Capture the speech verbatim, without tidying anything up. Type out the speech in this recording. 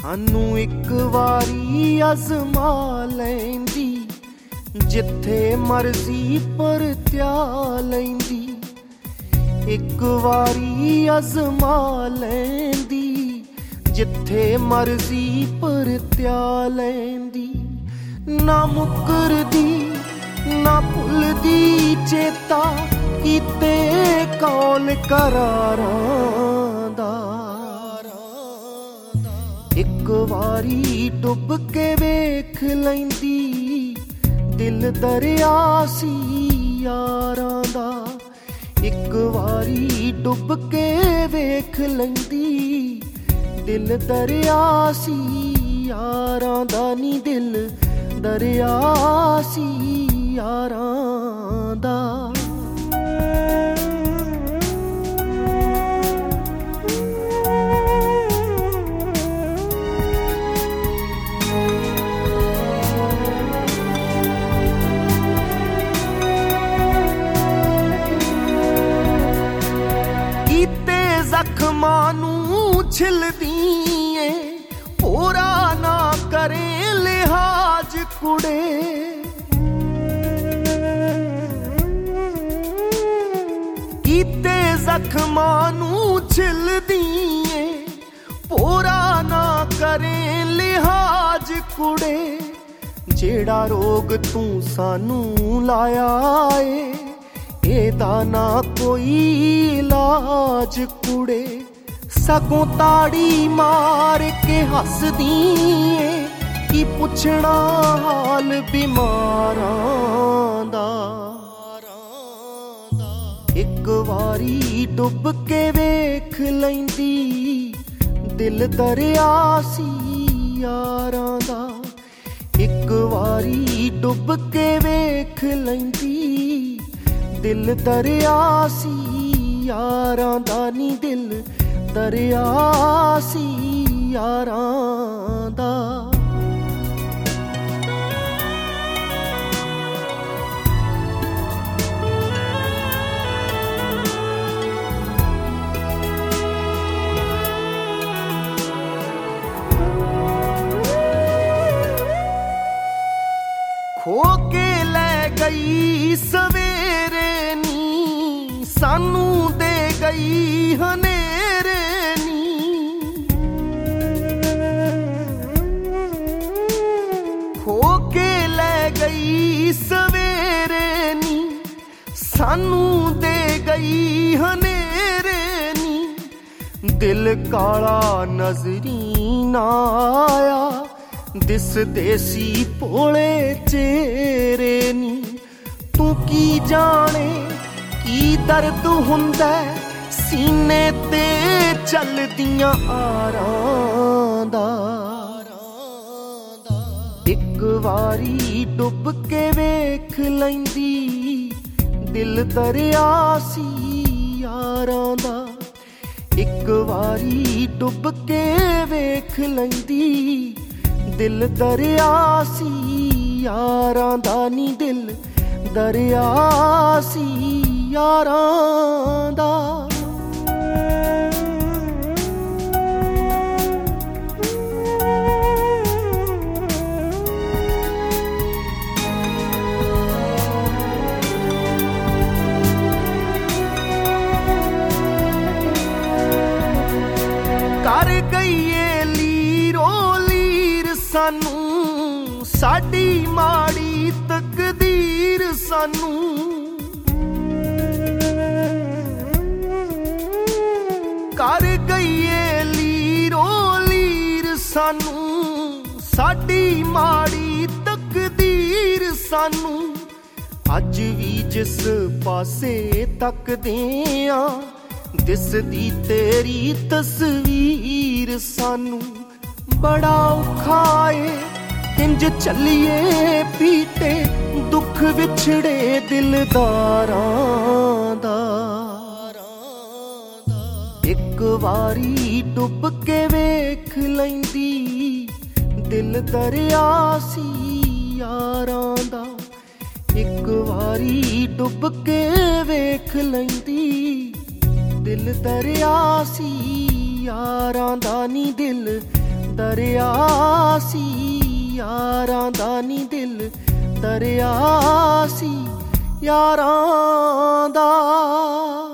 सानू एक वारी अजमा लैंदी, जिथे मर्जी पर त्या लैंदी। एक वारी अजमा लैंदी, जिथे मर्जी पर त्या लैंदी। ना मुकरदी ना भुलदी चेता, कीते कौल करारां दा। एक वारी डुब के वेख लैंदी, दिल दरिया सी यारां दा। एक वारी डुब के वेख लैंदी, दिल दरिया सी यारां दा नी। दिल दरिया सी यारां दा। जख्मां नूं छिलदी ऐ, होरा ना करे लिहाज कुड़े। कीते जख्मां नूं छिलदी ऐ, होरा ना करे लिहाज कुड़े। जेड़ा रोग तू सानू लाया ए, एदा ना कोई इलाज कुड़े। सगों ताड़ी मार के हसदी ऐ, की पुछना हाल बीमारां दा। एक वारी डुब के वेख लैंदी, दिल दरिया सी यारां दा। एक वारी डुब के वेख लैंदी, दिल दरिया सी यारां दा नी। दिल दरिया सी यारां दा। खो के ले गई सवेरे नी, सानू दे गई हनेरे नी। खो के ले गई सवेरे नी, सानू दे गई हनेरे नी। दिल काला नजरी ना आया, दिस देसी भोले चेहरे नी। तू की जाने की दर्द हुंदा सीने ते चलदियां आरां दा। एक वारी डुब के वेख लैंदी, दिल दरिया सी यारां दा। एक वारी डुब के वेख लैंदी, दिल दरिया सी यारां दा नी। दिल दरिया सी यारां दा। कर गई लीरो लीर सानू, साडी माड़ी तकदीर सानू। कर गई लीरो लीर सानू, साडी माड़ी तकदीर सानू। अज भी जिस पासे तकदे आ, दिसदी तेरी तस्वीर सानू। बड़ा औखा ए इंज चलिए पीते, दुख विछड़े दिलदारां दा। एक वारी डुब के वेख लैंदी, दिल दरिया सी यारां दा। एक वारी डुब के वेख लैंदी, दिल दरिया सी यारां दा नी। दिल ਤਰਿਆ ਸੀ ਯਾਰਾਂ ਦਾ ਨੀ ਦਿਲ ਤਰਿਆ ਸੀ ਯਾਰਾਂ ਦਾ।